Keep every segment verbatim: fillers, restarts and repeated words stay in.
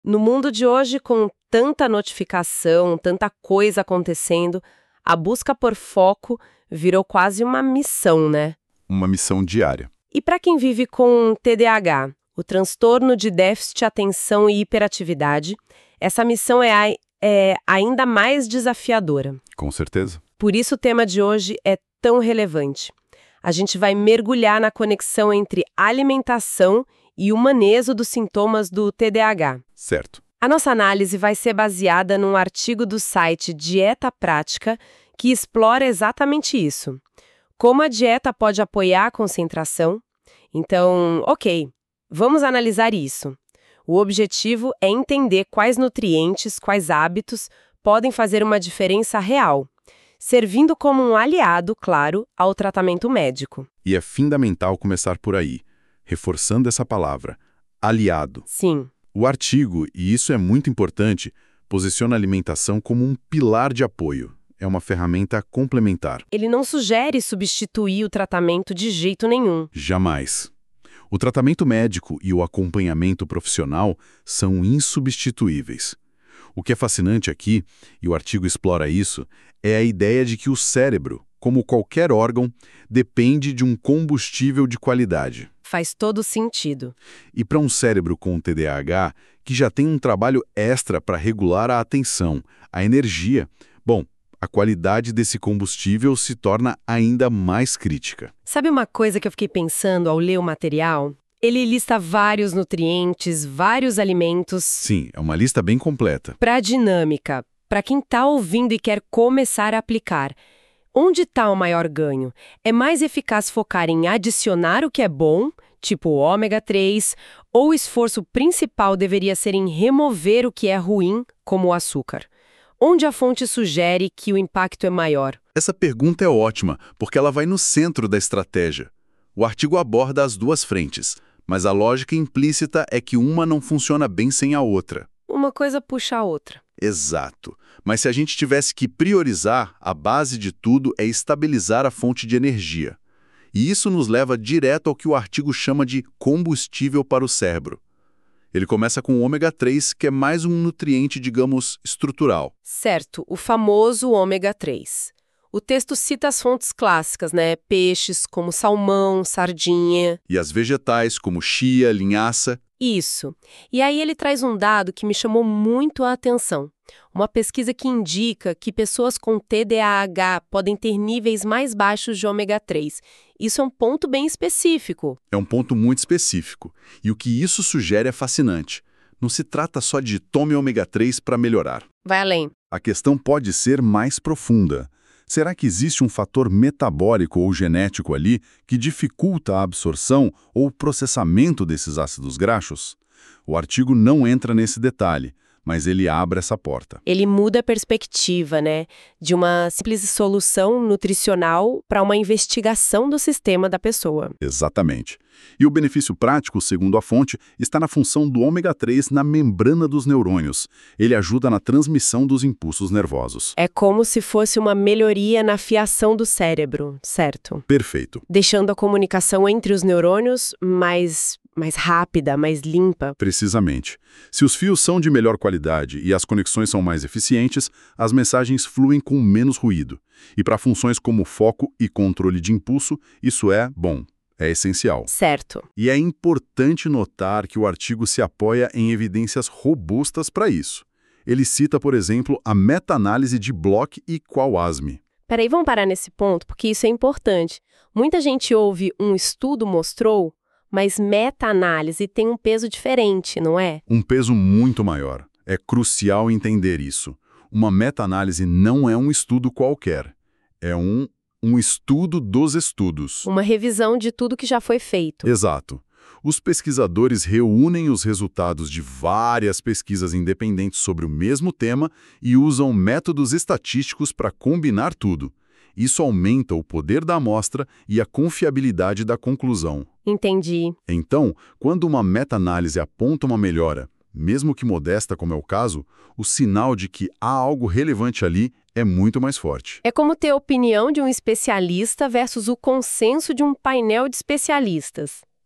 No mundo de hoje, com tanta notificação, tanta coisa acontecendo, a busca por foco virou quase uma missão, né? Uma missão diária. E para quem vive com T D A H, o transtorno de déficit de atenção e hiperatividade, essa missão é, a, é ainda mais desafiadora. Com certeza. Por isso o tema de hoje é tão relevante. A gente vai mergulhar na conexão entre alimentação e o manejo dos sintomas do T D A H. Certo. A nossa análise vai ser baseada num artigo do site Dieta Prática que explora exatamente isso. Como a dieta pode apoiar a concentração? Então, ok, vamos analisar isso. O objetivo é entender quais nutrientes, quais hábitos podem fazer uma diferença real, servindo como um aliado, claro, ao tratamento médico. E é fundamental começar por aí, reforçando essa palavra, aliado. Sim. O artigo, e isso é muito importante, posiciona a alimentação como um pilar de apoio. É uma ferramenta complementar. Ele não sugere substituir o tratamento de jeito nenhum. Jamais. O tratamento médico e o acompanhamento profissional são insubstituíveis. O que é fascinante aqui, e o artigo explora isso, é a ideia de que o cérebro, como qualquer órgão, depende de um combustível de qualidade. Faz todo sentido. E para um cérebro com T D A H, que já tem um trabalho extra para regular a atenção, a energia, bom, a qualidade desse combustível se torna ainda mais crítica. Sabe uma coisa que eu fiquei pensando ao ler o material? Ele lista vários nutrientes, vários alimentos. Sim, é uma lista bem completa. Para a dinâmica, para quem está ouvindo e quer começar a aplicar. Onde está o maior ganho? É mais eficaz focar em adicionar o que é bom, tipo o ômega três, ou o esforço principal deveria ser em remover o que é ruim, como o açúcar? Onde a fonte sugere que o impacto é maior? Essa pergunta é ótima, porque ela vai no centro da estratégia. O artigo aborda as duas frentes, mas a lógica implícita é que uma não funciona bem sem a outra. Uma coisa puxa a outra. Exato. Mas se a gente tivesse que priorizar, a base de tudo é estabilizar a fonte de energia. E isso nos leva direto ao que o artigo chama de combustível para o cérebro. Ele começa com o ômega três, que é mais um nutriente, digamos, estrutural. Certo, o famoso ômega três. O texto cita as fontes clássicas, né? Peixes como salmão, sardinha. E as vegetais como chia, linhaça. Isso. E aí ele traz um dado que me chamou muito a atenção. Uma pesquisa que indica que pessoas com T D A H podem ter níveis mais baixos de ômega três. Isso é um ponto bem específico. É um ponto muito específico. E o que isso sugere é fascinante. Não se trata só de tome ômega três para melhorar. Vai além. A questão pode ser mais profunda. Será que existe um fator metabólico ou genético ali que dificulta a absorção ou o processamento desses ácidos graxos? O artigo não entra nesse detalhe, mas ele abre essa porta. Ele muda a perspectiva, né? De uma simples solução nutricional para uma investigação do sistema da pessoa. Exatamente. E o benefício prático, segundo a fonte, está na função do ômega três na membrana dos neurônios. Ele ajuda na transmissão dos impulsos nervosos. É como se fosse uma melhoria na fiação do cérebro, certo? Perfeito. Deixando a comunicação entre os neurônios mais... mais rápida, mais limpa. Precisamente. Se os fios são de melhor qualidade e as conexões são mais eficientes, as mensagens fluem com menos ruído. E para funções como foco e controle de impulso, isso é, bom, é essencial. Certo. E é importante notar que o artigo se apoia em evidências robustas para isso. Ele cita, por exemplo, a meta-análise de Block e Kawasmi. Peraí, vamos parar nesse ponto, porque isso é importante. Muita gente ouve um estudo mostrou, mas meta-análise tem um peso diferente, não é? Um peso muito maior. É crucial entender isso. Uma meta-análise não é um estudo qualquer. É um, um estudo dos estudos. Uma revisão de tudo que já foi feito. Exato. Os pesquisadores reúnem os resultados de várias pesquisas independentes sobre o mesmo tema e usam métodos estatísticos para combinar tudo. Isso aumenta o poder da amostra e a confiabilidade da conclusão. Entendi. Então, quando uma meta-análise aponta uma melhora, mesmo que modesta como é o caso, o sinal de que há algo relevante ali é muito mais forte. É como ter a opinião de um especialista versus o consenso de um painel de especialistas.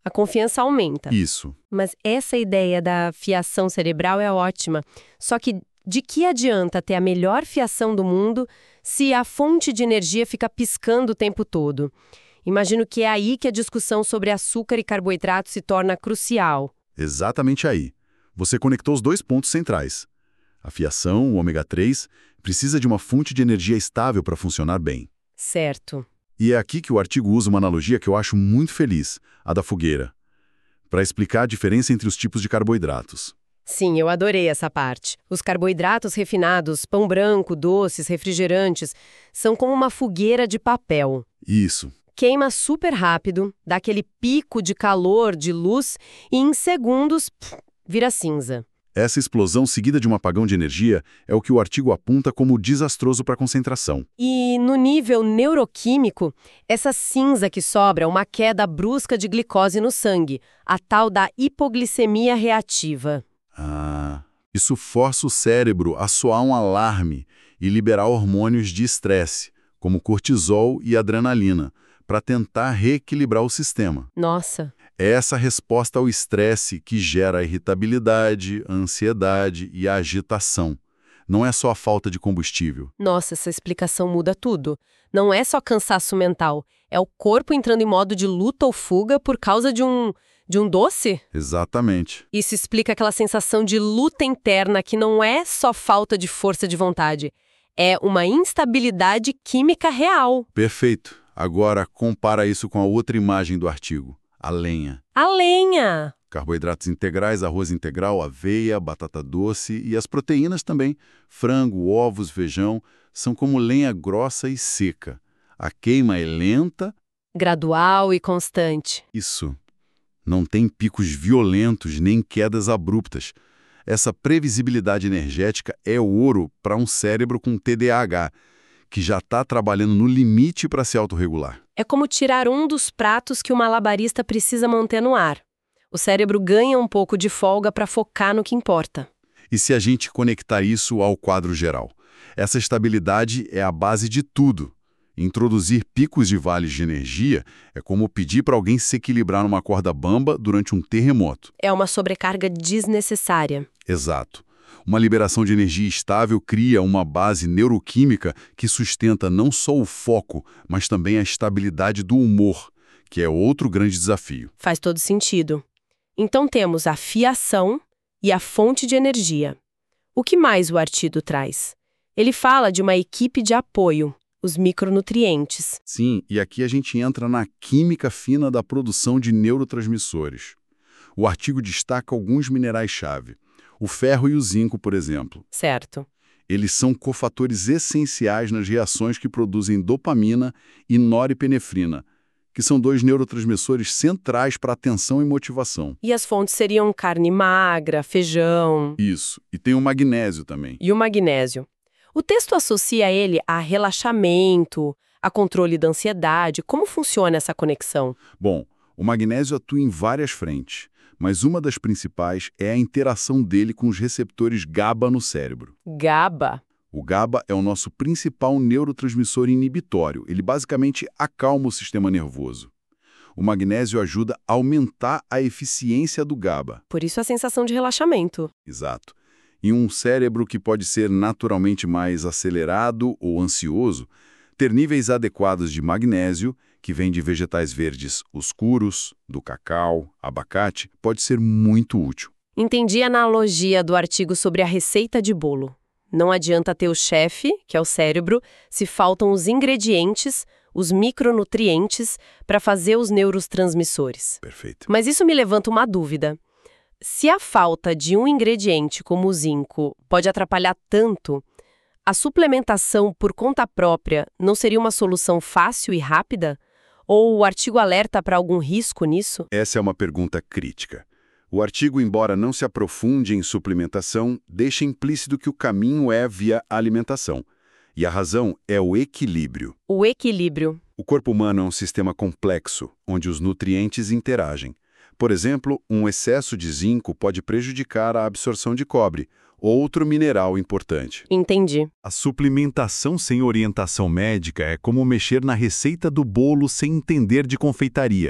A confiança aumenta. Isso. Mas essa ideia da fiação cerebral é ótima. Só que de que adianta ter a melhor fiação do mundo se a fonte de energia fica piscando o tempo todo? Imagino que é aí que a discussão sobre açúcar e carboidrato se torna crucial. Exatamente aí. Você conectou os dois pontos centrais. A fiação, o ômega três, precisa de uma fonte de energia estável para funcionar bem. Certo. E é aqui que o artigo usa uma analogia que eu acho muito feliz, a da fogueira, para explicar a diferença entre os tipos de carboidratos. Sim, eu adorei essa parte. Os carboidratos refinados, pão branco, doces, refrigerantes, são como uma fogueira de papel. Isso. Queima super rápido, dá aquele pico de calor, de luz, e em segundos, pff, vira cinza. Essa explosão seguida de um apagão de energia é o que o artigo aponta como desastroso para a concentração. E no nível neuroquímico, essa cinza que sobra é uma queda brusca de glicose no sangue, a tal da hipoglicemia reativa. Ah, isso força o cérebro a soar um alarme e liberar hormônios de estresse, como cortisol e adrenalina, para tentar reequilibrar o sistema. Nossa. É essa resposta ao estresse que gera a irritabilidade, a ansiedade e a agitação. Não é só a falta de combustível. Nossa, essa explicação muda tudo. Não é só cansaço mental, é o corpo entrando em modo de luta ou fuga por causa de um, de um doce? Exatamente. Isso explica aquela sensação de luta interna que não é só falta de força de vontade, é uma instabilidade química real. Perfeito. Agora, compara isso com a outra imagem do artigo, a lenha. A lenha! Carboidratos integrais, arroz integral, aveia, batata doce e as proteínas também, frango, ovos, feijão, são como lenha grossa e seca. A queima é lenta. Gradual e constante. Isso. Não tem picos violentos nem quedas abruptas. Essa previsibilidade energética é ouro para um cérebro com T D A H, que já está trabalhando no limite para se autorregular. É como tirar um dos pratos que o malabarista precisa manter no ar. O cérebro ganha um pouco de folga para focar no que importa. E se a gente conectar isso ao quadro geral? Essa estabilidade é a base de tudo. Introduzir picos de vales de energia é como pedir para alguém se equilibrar numa corda bamba durante um terremoto. É uma sobrecarga desnecessária. Exato. Uma liberação de energia estável cria uma base neuroquímica que sustenta não só o foco, mas também a estabilidade do humor, que é outro grande desafio. Faz todo sentido. Então temos a fiação e a fonte de energia. O que mais o artigo traz? Ele fala de uma equipe de apoio, os micronutrientes. Sim, e aqui a gente entra na química fina da produção de neurotransmissores. O artigo destaca alguns minerais-chave. O ferro e o zinco, por exemplo. Certo. Eles são cofatores essenciais nas reações que produzem dopamina e norepinefrina, que são dois neurotransmissores centrais para atenção e motivação. E as fontes seriam carne magra, feijão... Isso. E tem o magnésio também. E o magnésio. O texto associa ele a relaxamento, a controle da ansiedade. Como funciona essa conexão? Bom, o magnésio atua em várias frentes, mas uma das principais é a interação dele com os receptores GABA no cérebro. GABA? O GABA é o nosso principal neurotransmissor inibitório. Ele basicamente acalma o sistema nervoso. O magnésio ajuda a aumentar a eficiência do GABA. Por isso a sensação de relaxamento. Exato. Em um cérebro que pode ser naturalmente mais acelerado ou ansioso, ter níveis adequados de magnésio, que vem de vegetais verdes escuros, do cacau, abacate, pode ser muito útil. Entendi a analogia do artigo sobre a receita de bolo. Não adianta ter o chefe, que é o cérebro, se faltam os ingredientes, os micronutrientes, para fazer os neurotransmissores. Perfeito. Mas isso me levanta uma dúvida. Se a falta de um ingrediente como o zinco pode atrapalhar tanto, a suplementação por conta própria não seria uma solução fácil e rápida? Ou o artigo alerta para algum risco nisso? Essa é uma pergunta crítica. O artigo, embora não se aprofunde em suplementação, deixa implícito que o caminho é via alimentação. E a razão é o equilíbrio. O equilíbrio. O corpo humano é um sistema complexo, onde os nutrientes interagem. Por exemplo, um excesso de zinco pode prejudicar a absorção de cobre, outro mineral importante. Entendi. A suplementação sem orientação médica é como mexer na receita do bolo sem entender de confeitaria.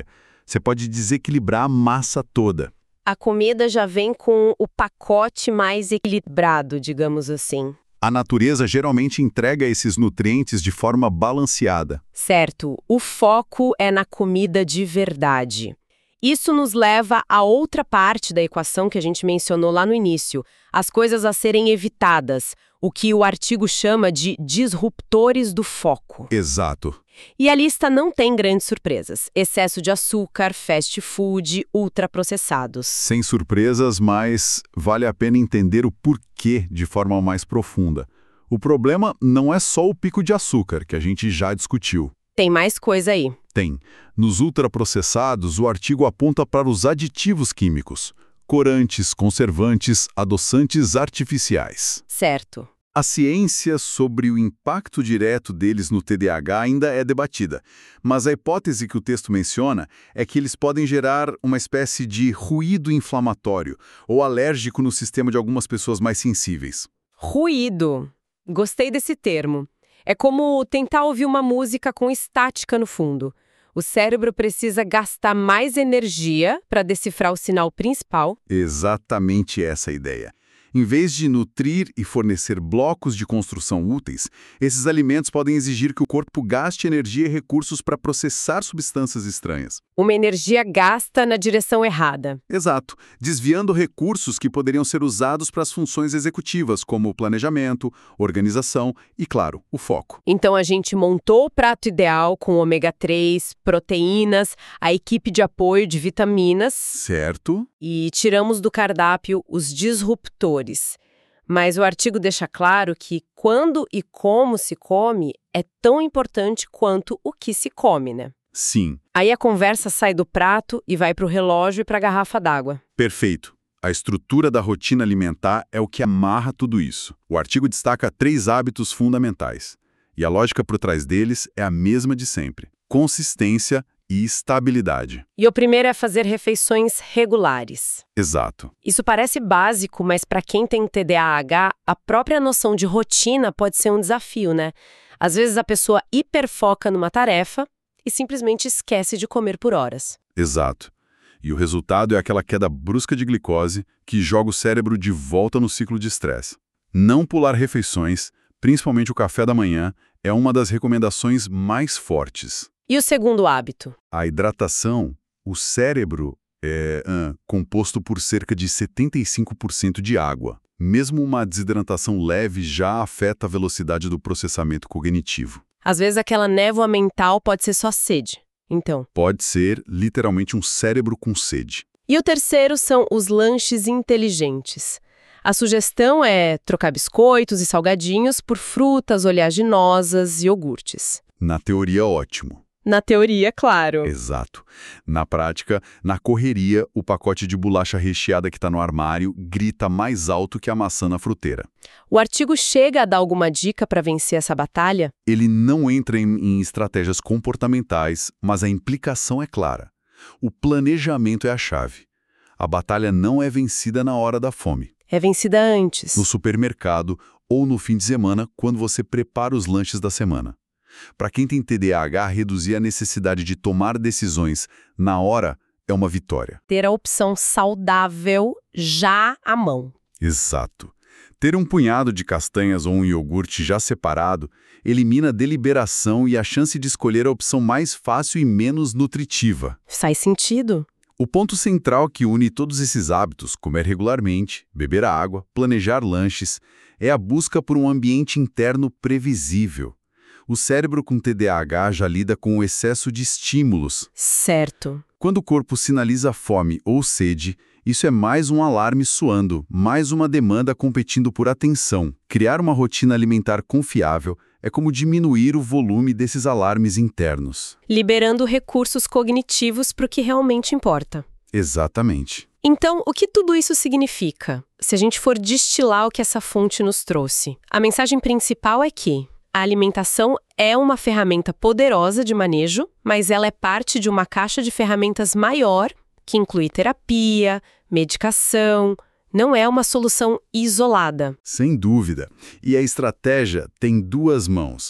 Você pode desequilibrar a massa toda. A comida já vem com o pacote mais equilibrado, digamos assim. A natureza geralmente entrega esses nutrientes de forma balanceada. Certo, o foco é na comida de verdade. Isso nos leva a outra parte da equação que a gente mencionou lá no início, as coisas a serem evitadas, o que o artigo chama de disruptores do foco. Exato. E a lista não tem grandes surpresas. Excesso de açúcar, fast food, ultraprocessados. Sem surpresas, mas vale a pena entender o porquê de forma mais profunda. O problema não é só o pico de açúcar, que a gente já discutiu. Tem mais coisa aí. Tem. Nos ultraprocessados, o artigo aponta para os aditivos químicos, corantes, conservantes, adoçantes artificiais. Certo. A ciência sobre o impacto direto deles no T D A H ainda é debatida, mas a hipótese que o texto menciona é que eles podem gerar uma espécie de ruído inflamatório ou alérgico no sistema de algumas pessoas mais sensíveis. Ruído. Gostei desse termo. É como tentar ouvir uma música com estática no fundo. O cérebro precisa gastar mais energia para decifrar o sinal principal. Exatamente essa a ideia. Em vez de nutrir e fornecer blocos de construção úteis, esses alimentos podem exigir que o corpo gaste energia e recursos para processar substâncias estranhas. Uma energia gasta na direção errada. Exato, desviando recursos que poderiam ser usados para as funções executivas, como o planejamento, organização e, claro, o foco. Então a gente montou o prato ideal com ômega três, proteínas, a equipe de apoio de vitaminas. Certo. E tiramos do cardápio os disruptores. Mas o artigo deixa claro que quando e como se come é tão importante quanto o que se come, né? Sim. Aí a conversa sai do prato e vai para o relógio e para a garrafa d'água. Perfeito. A estrutura da rotina alimentar é o que amarra tudo isso. O artigo destaca três hábitos fundamentais. E a lógica por trás deles é a mesma de sempre: consistência e estabilidade. E o primeiro é fazer refeições regulares. Exato. Isso parece básico, mas para quem tem T D A H, a própria noção de rotina pode ser um desafio, né? Às vezes a pessoa hiperfoca numa tarefa e simplesmente esquece de comer por horas. Exato. E o resultado é aquela queda brusca de glicose que joga o cérebro de volta no ciclo de estresse. Não pular refeições, principalmente o café da manhã, é uma das recomendações mais fortes. E o segundo hábito? A hidratação. O cérebro é uh, composto por cerca de setenta e cinco por cento de água. Mesmo uma desidratação leve já afeta a velocidade do processamento cognitivo. Às vezes aquela névoa mental pode ser só sede. Então, pode ser literalmente um cérebro com sede. E o terceiro são os lanches inteligentes. A sugestão é trocar biscoitos e salgadinhos por frutas oleaginosas e iogurtes. Na teoria, ótimo. Na teoria, claro. Exato. Na prática, na correria, o pacote de bolacha recheada que está no armário grita mais alto que a maçã na fruteira. O artigo chega a dar alguma dica para vencer essa batalha? Ele não entra em, em estratégias comportamentais, mas a implicação é clara. O planejamento é a chave. A batalha não é vencida na hora da fome. É vencida antes. No supermercado ou no fim de semana, quando você prepara os lanches da semana. Para quem tem T D A H, reduzir a necessidade de tomar decisões na hora é uma vitória. Ter a opção saudável já à mão. Exato. Ter um punhado de castanhas ou um iogurte já separado elimina a deliberação e a chance de escolher a opção mais fácil e menos nutritiva. Faz sentido. O ponto central que une todos esses hábitos, comer regularmente, beber água, planejar lanches, é a busca por um ambiente interno previsível. O cérebro com T D A H já lida com o excesso de estímulos. Certo. Quando o corpo sinaliza fome ou sede, isso é mais um alarme soando, mais uma demanda competindo por atenção. Criar uma rotina alimentar confiável é como diminuir o volume desses alarmes internos. Liberando recursos cognitivos para o que realmente importa. Exatamente. Então, o que tudo isso significa? Se a gente for destilar o que essa fonte nos trouxe, a mensagem principal é que a alimentação é uma ferramenta poderosa de manejo, mas ela é parte de uma caixa de ferramentas maior, que inclui terapia, medicação, não é uma solução isolada. Sem dúvida. E a estratégia tem duas mãos.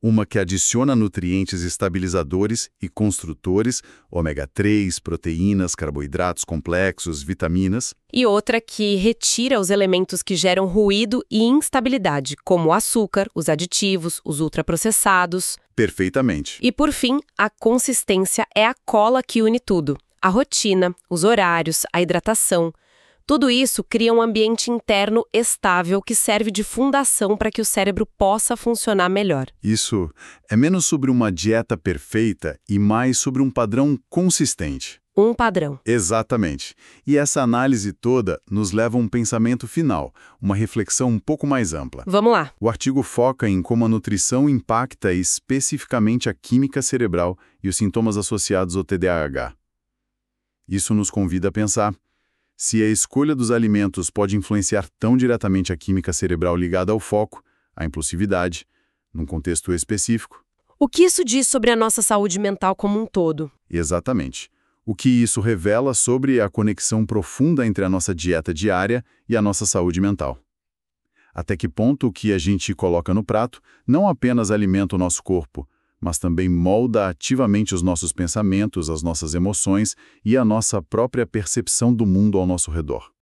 Uma que adiciona nutrientes estabilizadores e construtores, ômega três, proteínas, carboidratos complexos, vitaminas. E outra que retira os elementos que geram ruído e instabilidade, como o açúcar, os aditivos, os ultraprocessados. Perfeitamente. E, por fim, a consistência é a cola que une tudo. A rotina, os horários, a hidratação. Tudo isso cria um ambiente interno estável que serve de fundação para que o cérebro possa funcionar melhor. Isso é menos sobre uma dieta perfeita e mais sobre um padrão consistente. Um padrão. Exatamente. E essa análise toda nos leva a um pensamento final, uma reflexão um pouco mais ampla. Vamos lá. O artigo foca em como a nutrição impacta especificamente a química cerebral e os sintomas associados ao T D A H. Isso nos convida a pensar: se a escolha dos alimentos pode influenciar tão diretamente a química cerebral ligada ao foco, à impulsividade, num contexto específico. O que isso diz sobre a nossa saúde mental como um todo? Exatamente. O que isso revela sobre a conexão profunda entre a nossa dieta diária e a nossa saúde mental. Até que ponto o que a gente coloca no prato não apenas alimenta o nosso corpo, mas também molda ativamente os nossos pensamentos, as nossas emoções e a nossa própria percepção do mundo ao nosso redor.